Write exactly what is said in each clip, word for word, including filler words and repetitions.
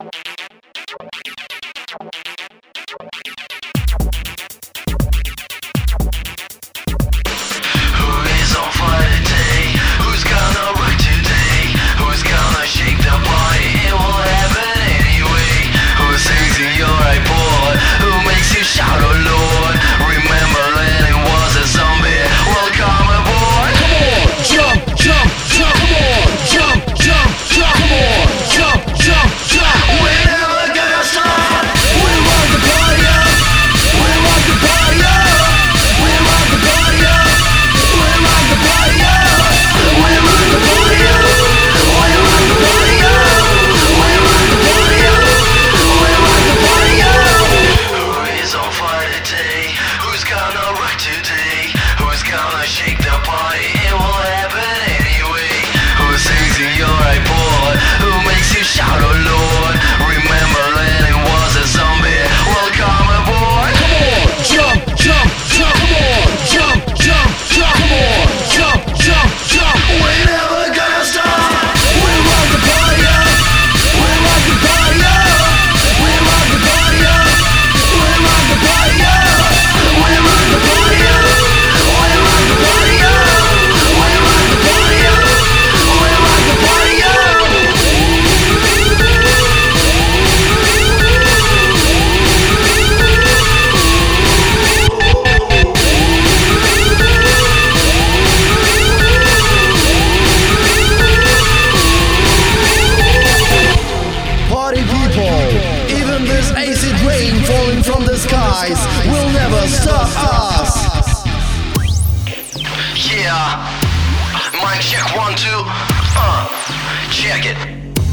Will never stop us. Yeah, mic check one two. Uh, check it.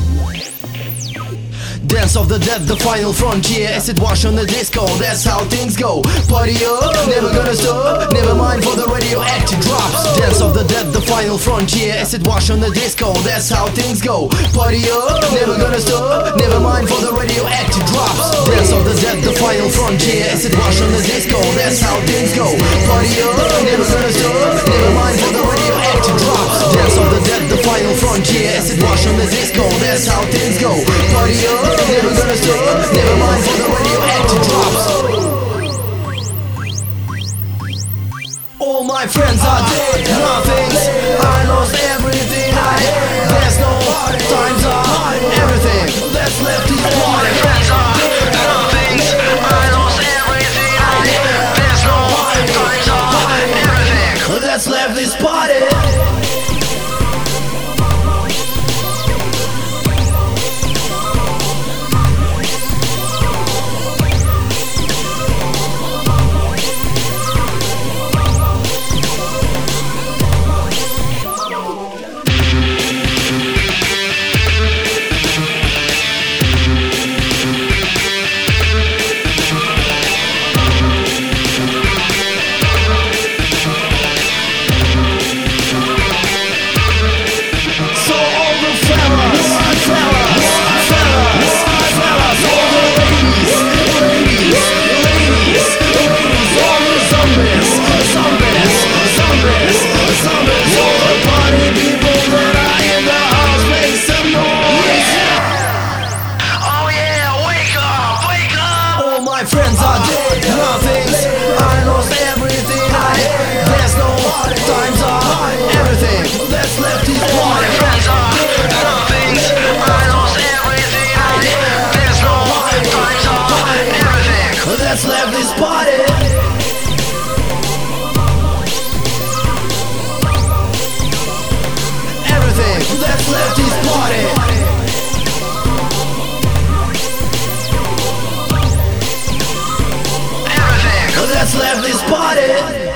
Dance of the dead, the final frontier. Acid wash on the disco, that's how things go. Party up, never gonna stop. Never mind for the radioactive drops. Dance of the dead, the final frontier. Acid wash on the disco, that's how things go. Party up, never gonna stop. Never mind for the radioactive drops. Dance of the dead, the final frontier. Acid wash on the disco, that's how things go. Party up, never gonna stop. Never mind for the radioactive drops. Dance of the dead, the final frontier. Acid wash on the disco, that's how things go. Party up. Never gonna stop, never mind for the radioactive drops. All my friends are dead, nothings. I lost everything I had. There's no times are everything that's left is All my friends are nothings. I lost everything I had. There's no times are everything that's left this party. My friends are dead, nothings. I lost everything I had. There's no times are everything that's left is All my friends are nothings. I lost everything I had. There's no times are everything that's left this party. Everything that's left this party. That's left this party.